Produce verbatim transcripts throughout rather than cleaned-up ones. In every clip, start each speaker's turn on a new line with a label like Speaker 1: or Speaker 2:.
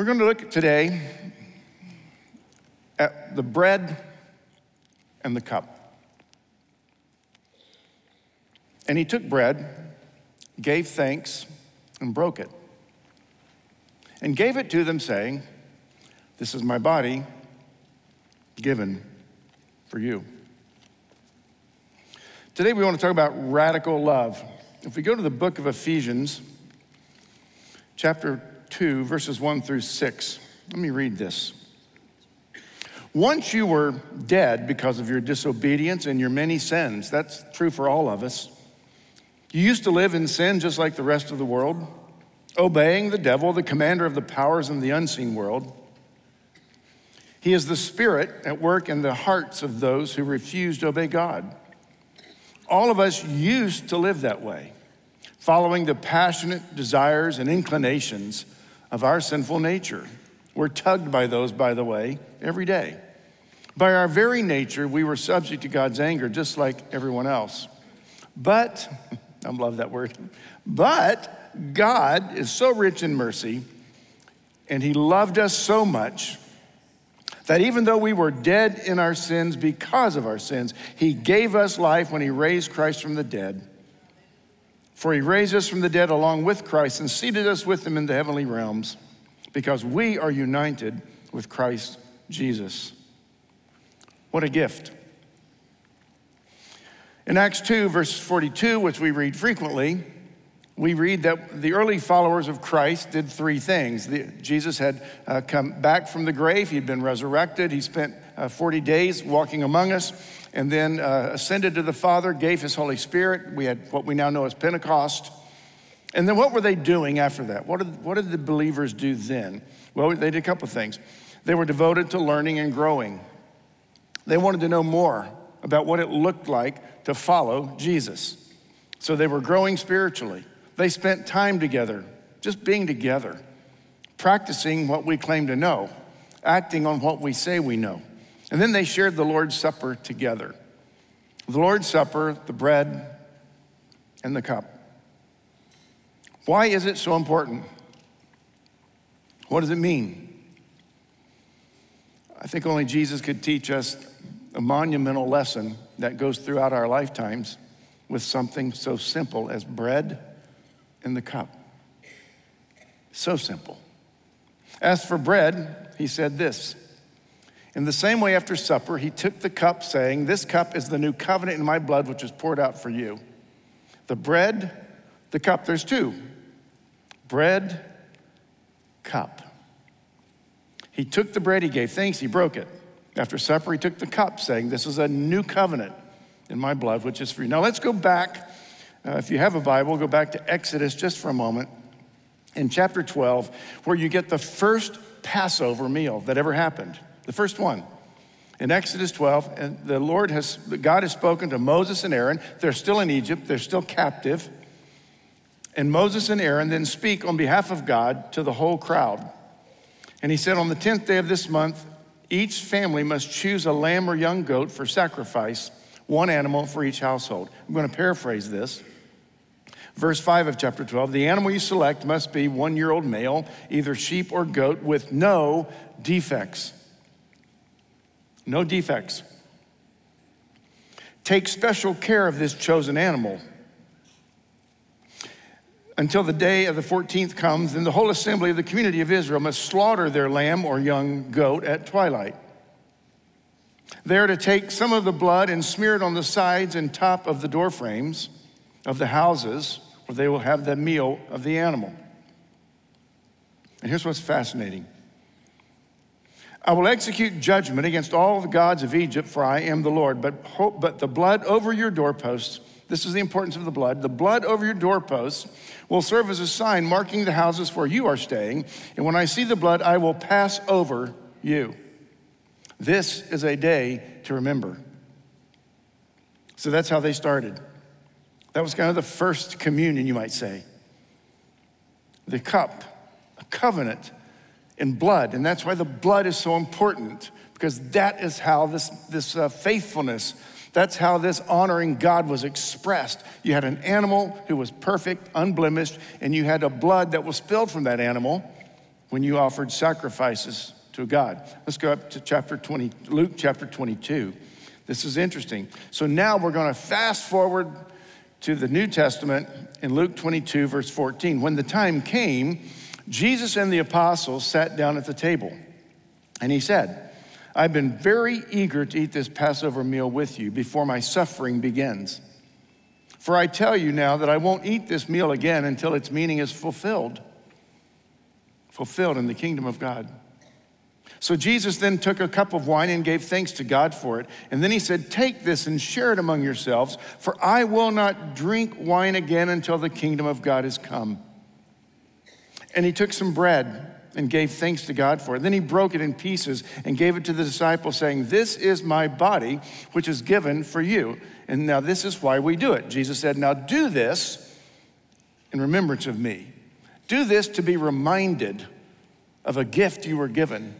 Speaker 1: We're going to look today at the bread and the cup. And he took bread, gave thanks, and broke it, and gave it to them, saying, "This is my body given for you." Today we want to talk about radical love. If we go to the book of Ephesians, chapter two, verses one through six, let me read this. "Once you were dead because of your disobedience and your many sins." That's true for all of us. "You used to live in sin just like the rest of the world, obeying the devil, the commander of the powers in the unseen world. He is the spirit at work in the hearts of those who refuse to obey God. All of us used to live that way, following the passionate desires and inclinations of our sinful nature. We're tugged by those, by the way, every day. By our very nature, we were subject to God's anger, just like everyone else. But," I love that word, "but God is so rich in mercy, and he loved us so much that even though we were dead in our sins because of our sins, he gave us life when he raised Christ from the dead. For he raised us from the dead along with Christ and seated us with him in the heavenly realms, because we are united with Christ Jesus." What a gift. In Acts two, verse forty-two, which we read frequently, we read that the early followers of Christ did three things. The, Jesus had uh, come back from the grave. He'd been resurrected. He spent uh, forty days walking among us, and then uh, ascended to the Father, gave his Holy Spirit. We had what we now know as Pentecost. And then what were they doing after that? What did, what did the believers do then? Well, they did a couple of things. They were devoted to learning and growing. They wanted to know more about what it looked like to follow Jesus. So they were growing spiritually. They spent time together, just being together, practicing what we claim to know, acting on what we say we know. And then they shared the Lord's Supper together. The Lord's Supper, the bread, and the cup. Why is it so important? What does it mean? I think only Jesus could teach us a monumental lesson that goes throughout our lifetimes with something so simple as bread and the cup. So simple. As for bread, he said this: "In the same way after supper, he took the cup, saying, 'This cup is the new covenant in my blood, which is poured out for you.'" The bread, the cup, there's two. Bread, cup. He took the bread, he gave thanks, he broke it. After supper, he took the cup, saying, "This is a new covenant in my blood, which is for you." Now let's go back. Uh, if you have a Bible, go back to Exodus just for a moment. In chapter twelve, where you get the first Passover meal that ever happened. The first one. In Exodus twelve, and the Lord has, God has spoken to Moses and Aaron. They're still in Egypt, they're still captive. And Moses and Aaron then speak on behalf of God to the whole crowd. And he said, "On the tenth day of this month, each family must choose a lamb or young goat for sacrifice, one animal for each household." I'm going to paraphrase this. Verse five of chapter twelve, "The animal you select must be one-year-old male, either sheep or goat, with no defects." No defects. "Take special care of this chosen animal until the day of the fourteenth comes. Then the whole assembly of the community of Israel must slaughter their lamb or young goat at twilight. They are to take some of the blood and smear it on the sides and top of the door frames of the houses where they will have the meal of the animal." And here's what's fascinating. "I will execute judgment against all the gods of Egypt, for I am the Lord. But, ho- but the blood over your doorposts," this is the importance of the blood, "the blood over your doorposts will serve as a sign marking the houses where you are staying. And when I see the blood, I will pass over you. This is a day to remember." So that's how they started. That was kind of the first communion, you might say. The cup, a covenant in blood. And that's why the blood is so important, because that is how this, this uh, faithfulness, that's how this honoring God was expressed. You had an animal who was perfect, unblemished, and you had a blood that was spilled from that animal when you offered sacrifices to God. Let's go up to chapter twenty, Luke chapter twenty-two. This is interesting. So now we're going to fast forward to the New Testament in Luke twenty-two, verse fourteen. When the time came, Jesus and the apostles sat down at the table, and he said, I've been very eager to eat this Passover meal with you before my suffering begins. For I tell you now that I won't eat this meal again until its meaning is fulfilled, fulfilled in the kingdom of God. So Jesus then took a cup of wine and gave thanks to God for it. And then he said, take this and share it among yourselves, for I will not drink wine again until the kingdom of God has come. And he took some bread and gave thanks to God for it. Then he broke it in pieces and gave it to the disciples, saying, this is my body, which is given for you. And now this is why we do it. Jesus said, now do this in remembrance of me. Do this to be reminded of a gift you were given,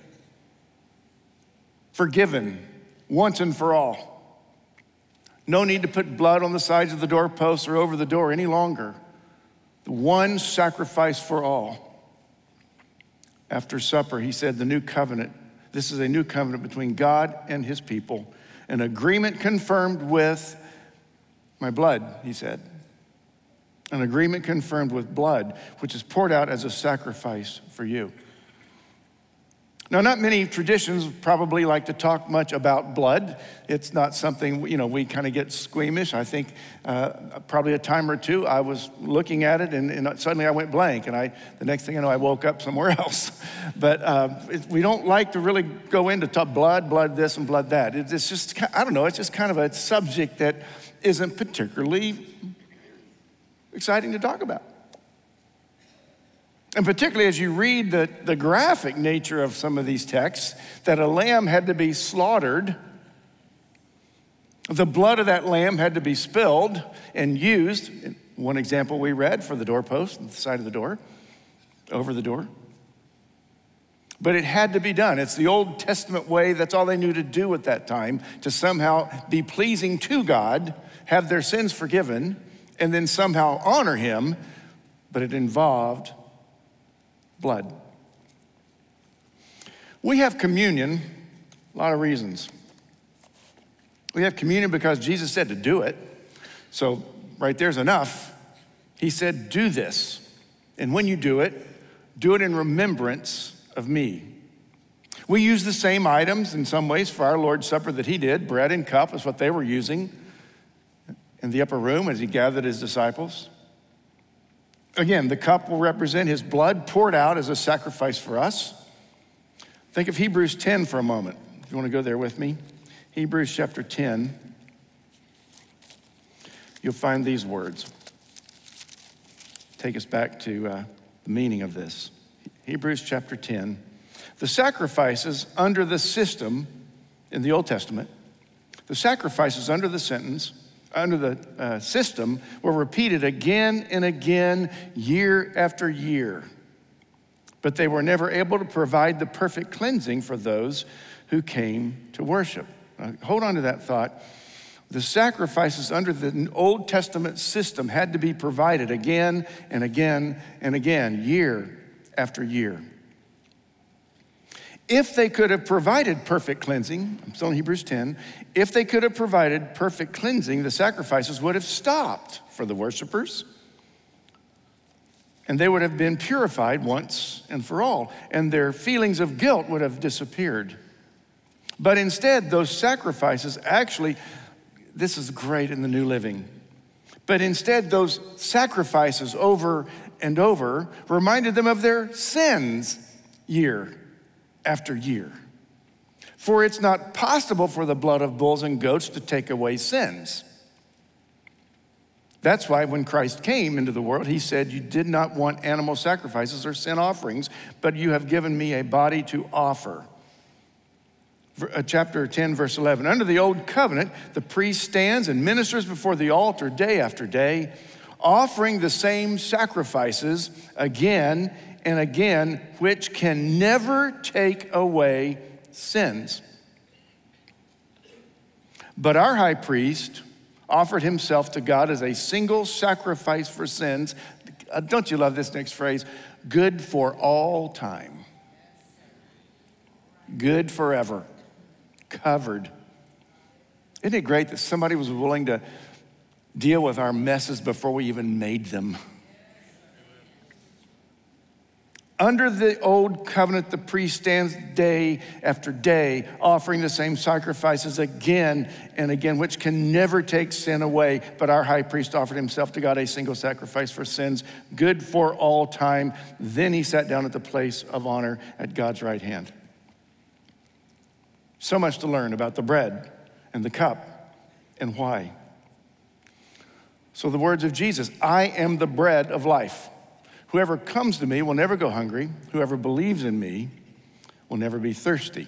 Speaker 1: forgiven once and for all. No need to put blood on the sides of the doorposts or over the door any longer. The one sacrifice for all. After supper, he said, the new covenant, this is a new covenant between God and his people, an agreement confirmed with my blood, he said. An agreement confirmed with blood, which is poured out as a sacrifice for you. Now, not many traditions probably like to talk much about blood. It's not something, you know, we kind of get squeamish. I think uh, probably a time or two I was looking at it and, and suddenly I went blank, and I the next thing I know I woke up somewhere else. But uh, it, we don't like to really go into talk blood, blood this and blood that. It, it's just, I don't know, it's just kind of a subject that isn't particularly exciting to talk about. And particularly as you read the, the graphic nature of some of these texts, that a lamb had to be slaughtered, the blood of that lamb had to be spilled and used. One example we read for the doorpost, on the side of the door, over the door. But it had to be done. It's the Old Testament way. That's all they knew to do at that time, to somehow be pleasing to God, have their sins forgiven, and then somehow honor him. But it involved blood. We have communion, a lot of reasons. We have communion because Jesus said to do it. So right there's enough. He said, do this. And when you do it, do it in remembrance of me. We use the same items in some ways for our Lord's Supper that he did. Bread and cup is what they were using in the upper room as he gathered his disciples. Again, the cup will represent his blood poured out as a sacrifice for us. Think of Hebrews ten for a moment. If you want to go there with me. Hebrews chapter ten. You'll find these words. Take us back to uh, the meaning of this. Hebrews chapter ten. The sacrifices under the system in the Old Testament, the sacrifices under the sentence, under the uh, system were repeated again and again, year after year. But they were never able to provide the perfect cleansing for those who came to worship. Now, hold on to that thought. The sacrifices under the Old Testament system had to be provided again and again and again, year after year. If they could have provided perfect cleansing, I'm still in Hebrews ten, if they could have provided perfect cleansing, the sacrifices would have stopped for the worshipers, and they would have been purified once and for all, and their feelings of guilt would have disappeared. But instead, those sacrifices actually, this is great in the New Living, but instead those sacrifices over and over reminded them of their sins year after year. For it's not possible for the blood of bulls and goats to take away sins. That's why when Christ came into the world, he said, you did not want animal sacrifices or sin offerings, but you have given me a body to offer. Chapter ten, verse eleven. Under the old covenant, the priest stands and ministers before the altar day after day, offering the same sacrifices again and again, which can never take away sins. But our high priest offered himself to God as a single sacrifice for sins. Don't you love this next phrase? Good for all time. good forever, covered. Isn't it great that somebody was willing to deal with our messes before we even made them? Under the old covenant, the priest stands day after day, offering the same sacrifices again and again, which can never take sin away. But our high priest offered himself to God a single sacrifice for sins, good for all time. Then he sat down at the place of honor at God's right hand. So much to learn about the bread and the cup and why. So the words of Jesus, I am the bread of life. Whoever comes to me will never go hungry. Whoever believes in me will never be thirsty.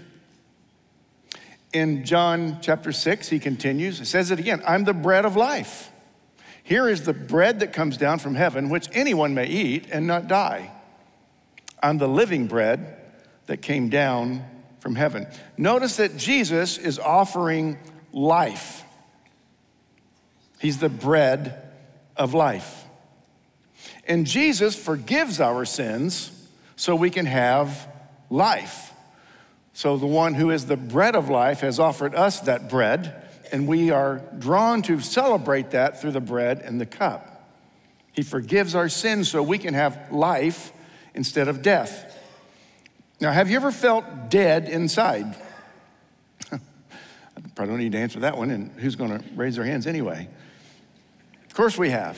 Speaker 1: In John chapter six, he continues, it says it again, I'm the bread of life. Here is the bread that comes down from heaven, which anyone may eat and not die. I'm the living bread that came down from heaven. Notice that Jesus is offering life. He's the bread of life. And Jesus forgives our sins so we can have life. So the one who is the bread of life has offered us that bread, and we are drawn to celebrate that through the bread and the cup. He forgives our sins so we can have life instead of death. Now, have you ever felt dead inside? I probably don't need to answer that one, and who's gonna raise their hands anyway? Of course we have.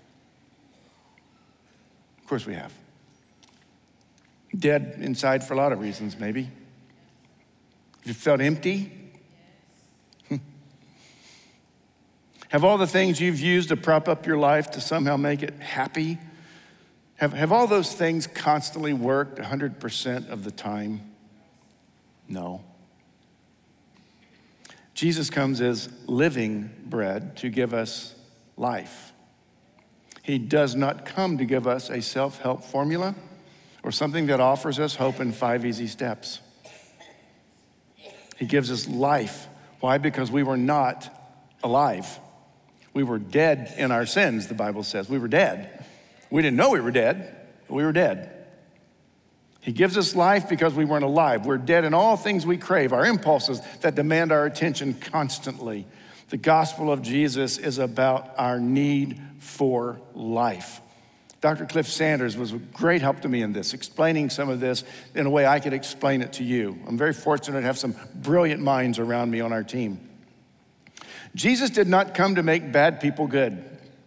Speaker 1: Of course we have. Dead inside for a lot of reasons, maybe. You felt empty? Have all the things you've used to prop up your life to somehow make it happy? Have, have all those things constantly worked one hundred percent of the time? No. Jesus comes as living bread to give us life. He does not come to give us a self-help formula or something that offers us hope in five easy steps. He gives us life. Why? Because we were not alive. We were dead in our sins, the Bible says. We were dead. We didn't know we were dead, but we were dead. He gives us life because we weren't alive. We're dead in all things we crave, our impulses that demand our attention constantly. The gospel of Jesus is about our need for life. Doctor Cliff Sanders was a great help to me in this, explaining some of this in a way I could explain it to you. I'm very fortunate to have some brilliant minds around me on our team. Jesus did not come to make bad people good.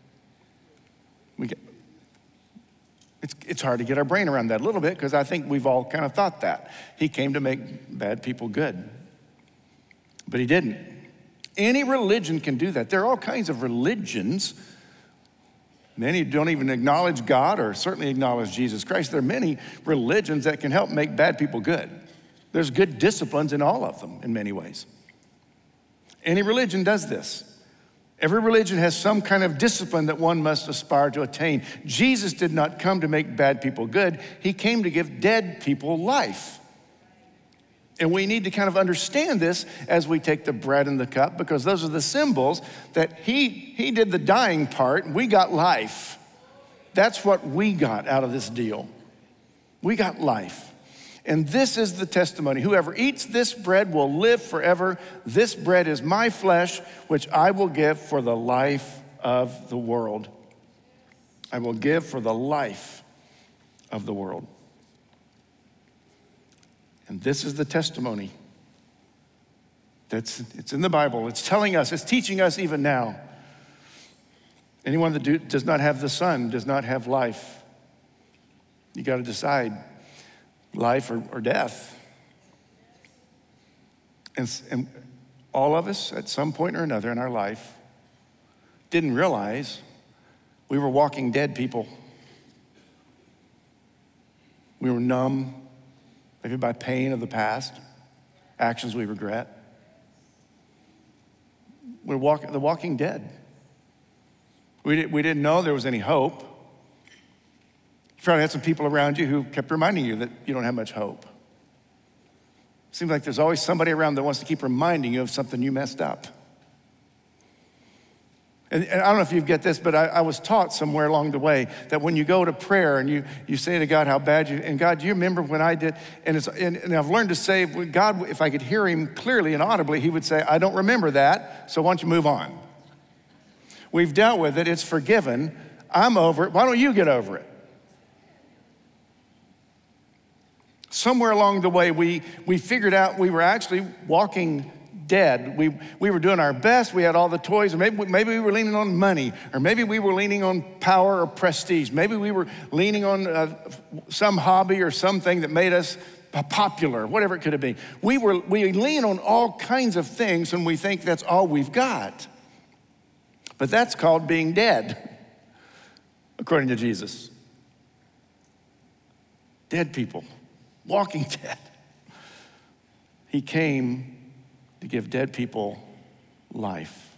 Speaker 1: We get, it's, it's hard to get our brain around that a little bit because I think we've all kind of thought that. He came to make bad people good, but he didn't. Any religion can do that. There are all kinds of religions. Many don't even acknowledge God or certainly acknowledge Jesus Christ. There are many religions that can help make bad people good. There's good disciplines in all of them in many ways. Any religion does this. Every religion has some kind of discipline that one must aspire to attain. Jesus did not come to make bad people good. He came to give dead people life. And we need to kind of understand this as we take the bread and the cup, because those are the symbols that he, he did the dying part, and we got life. That's what we got out of this deal. We got life. And this is the testimony. Whoever eats this bread will live forever. This bread is my flesh, which I will give for the life of the world. I will give for the life of the world. And this is the testimony. That's, it's in the Bible. It's telling us, it's teaching us even now. Anyone that do, does not have the Son does not have life. You got to decide life or, or death. And, and all of us at some point or another in our life didn't realize we were walking dead people. We were numb, maybe by pain of the past, actions we regret. We're walking, the walking dead. We, did, we didn't know there was any hope. You probably had some people around you who kept reminding you that you don't have much hope. Seems like there's always somebody around that wants to keep reminding you of something you messed up. And, and I don't know if you get this, but I, I was taught somewhere along the way that when you go to prayer and you, you say to God how bad you, and God, do you remember when I did? And, it's, and, and I've learned to say, God, if I could hear him clearly and audibly, he would say, I don't remember that, so why don't you move on? We've dealt with it, it's forgiven, I'm over it, why don't you get over it? Somewhere along the way, we, we figured out we were actually walking dead. We, we were doing our best. We had all the toys. Or maybe, maybe we were leaning on money, or maybe we were leaning on power or prestige. Maybe we were leaning on uh, some hobby or something that made us popular, whatever it could have been. We, were, we lean on all kinds of things when we think that's all we've got. But that's called being dead, according to Jesus. Dead people, walking dead. He came to give dead people life.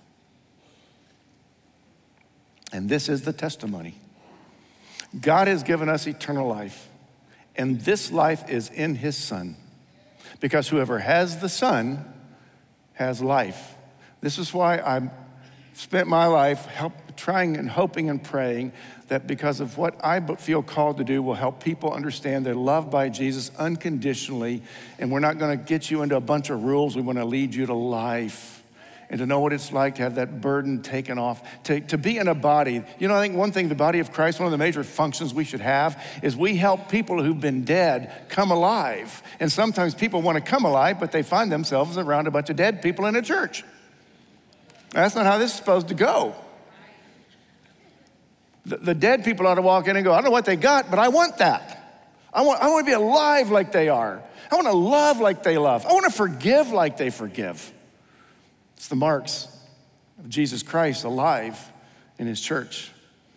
Speaker 1: And this is the testimony. God has given us eternal life, and this life is in his Son. Because whoever has the Son has life. This is why I spent my life help, trying and hoping and praying that because of what I feel called to do will help people understand they're loved by Jesus unconditionally, and we're not gonna get you into a bunch of rules. We wanna lead you to life and to know what it's like to have that burden taken off, to, to be in a body. You know, I think one thing, the body of Christ, one of the major functions we should have is we help people who've been dead come alive. And sometimes people wanna come alive, but they find themselves around a bunch of dead people in a church. That's not how this is supposed to go. The, the dead people ought to walk in and go, I don't know what they got, but I want that. I want, I want to be alive like they are. I want to love like they love. I want to forgive like they forgive. It's the marks of Jesus Christ alive in his church.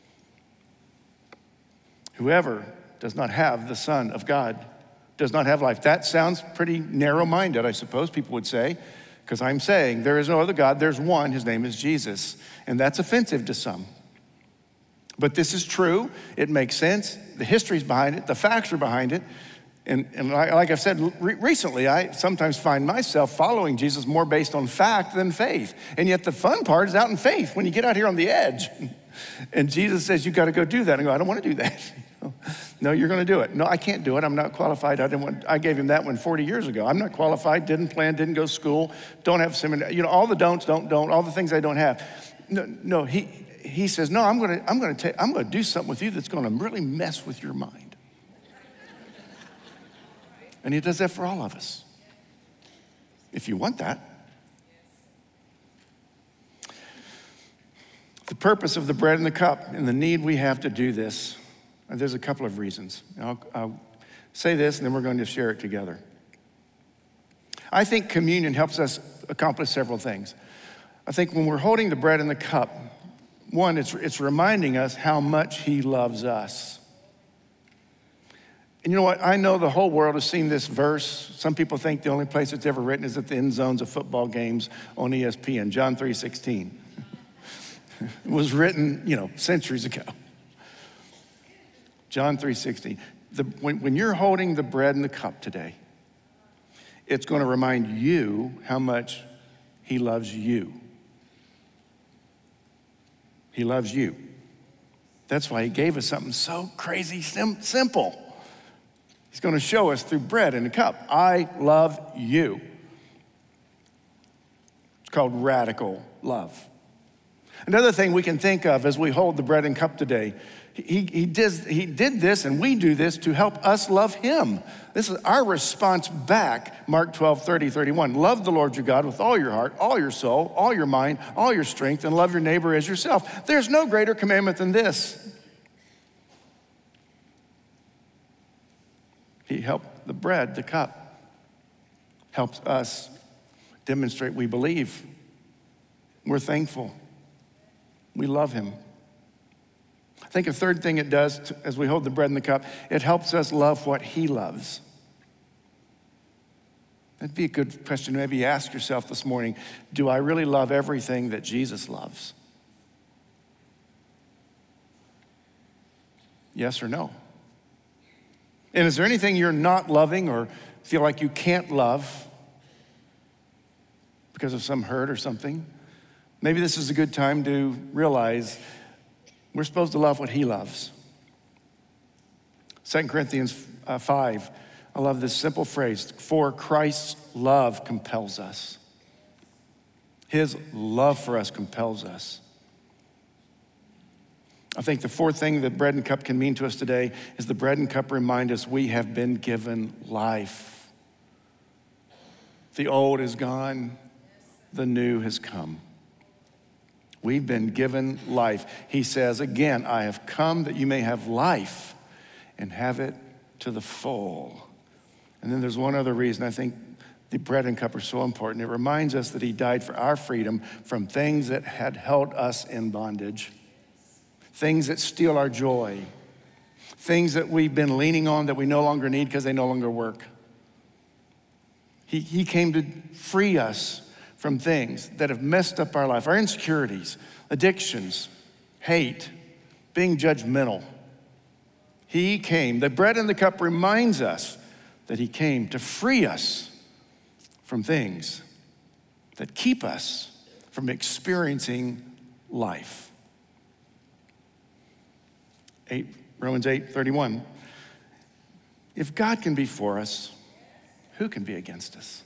Speaker 1: Whoever does not have the Son of God does not have life. That sounds pretty narrow-minded, I suppose people would say, because I'm saying there is no other God, there's one, his name is Jesus. And that's offensive to some. But this is true, it makes sense, the history's behind it, the facts are behind it. And, and like I've said re- recently, I sometimes find myself following Jesus more based on fact than faith. And yet the fun part is out in faith, when you get out here on the edge. And Jesus says, you gotta go do that. And I go, I don't wanna do that. No, you're gonna do it. No, I can't do it, I'm not qualified. I didn't want, I gave him that one forty years ago. I'm not qualified, didn't plan, didn't go to school, don't have seminary, you know, all the don'ts, don't, don't, all the things I don't have. No, no, he, he says, no, I'm gonna, I'm gonna take, I'm gonna do something with you that's gonna really mess with your mind. And he does that for all of us. If you want that. The purpose of the bread and the cup and the need we have to do this, and there's a couple of reasons. I'll, I'll say this and then we're going to share it together. I think communion helps us accomplish several things. I think when we're holding the bread and the cup, one, it's, it's reminding us how much he loves us. And you know what? I know the whole world has seen this verse. Some people think the only place it's ever written is at the end zones of football games on E S P N, John three sixteen. It was written, you know, centuries ago. John three sixteen. The, when, when you're holding the bread and the cup today, it's going to remind you how much he loves you. He loves you. That's why he gave us something so crazy sim- simple. He's going to show us through bread and a cup. I love you. It's called radical love. Another thing we can think of as we hold the bread and cup today, he, he, did, he did this and we do this to help us love him. This is our response back, Mark twelve, thirty, thirty-one. Love the Lord your God with all your heart, all your soul, all your mind, all your strength, and love your neighbor as yourself. There's no greater commandment than this. He helped the bread, the cup, helps us demonstrate we believe. We're thankful. We love him. I think a third thing it does to, as we hold the bread and the cup, it helps us love what he loves. That'd be a good question to maybe ask yourself this morning. Do I really love everything that Jesus loves? Yes or no? And is there anything you're not loving or feel like you can't love because of some hurt or something? Maybe this is a good time to realize we're supposed to love what he loves. Second Corinthians uh, five, I love this simple phrase, for Christ's love compels us. His love for us compels us. I think the fourth thing that bread and cup can mean to us today is the bread and cup remind us we have been given life. The old is gone, the new has come. We've been given life. He says, again, I have come that you may have life and have it to the full. And then there's one other reason I think the bread and cup are so important. It reminds us that he died for our freedom from things that had held us in bondage, things that steal our joy, things that we've been leaning on that we no longer need because they no longer work. He, he came to free us from things that have messed up our life, our insecurities, addictions, hate, being judgmental. He came, the bread and the cup reminds us that he came to free us from things that keep us from experiencing life. Eight, Romans eight thirty-one. If God can be for us, who can be against us?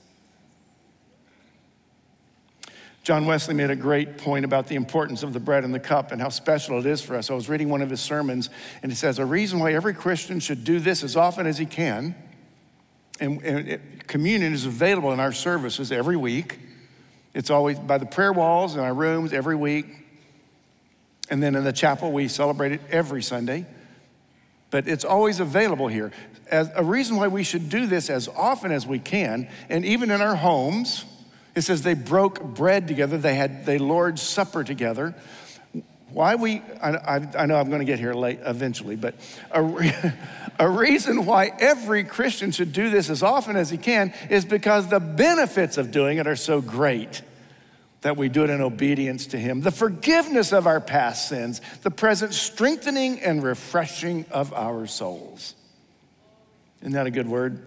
Speaker 1: John Wesley made a great point about the importance of the bread and the cup and how special it is for us. I was reading one of his sermons, and he says, a reason why every Christian should do this as often as he can, and, and it, communion is available in our services every week. It's always by the prayer walls in our rooms every week. And then in the chapel, we celebrate it every Sunday. But it's always available here. As a reason why we should do this as often as we can, and even in our homes. It says they broke bread together. They had the Lord's Supper together. Why we, I, I, I know I'm going to get here late eventually, but a, re, a reason why every Christian should do this as often as he can is because the benefits of doing it are so great that we do it in obedience to him. The forgiveness of our past sins, the present strengthening and refreshing of our souls. Isn't that a good word?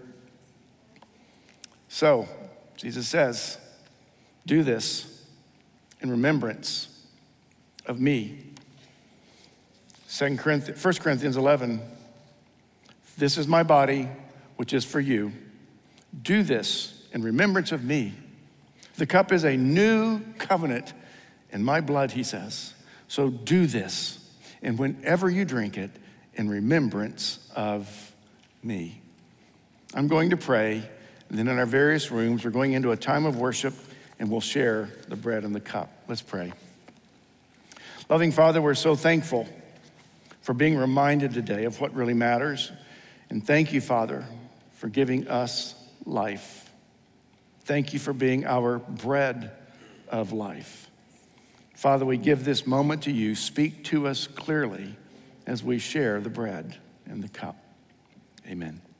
Speaker 1: So, Jesus says, do this in remembrance of me. Second Corinthians, First Corinthians eleven, this is my body, which is for you. Do this in remembrance of me. The cup is a new covenant in my blood, he says. So do this, and whenever you drink it, in remembrance of me. I'm going to pray, and then in our various rooms, we're going into a time of worship, and we'll share the bread and the cup. Let's pray. Loving Father, we're so thankful for being reminded today of what really matters. And thank you, Father, for giving us life. Thank you for being our bread of life. Father, we give this moment to you. Speak to us clearly as we share the bread and the cup. Amen.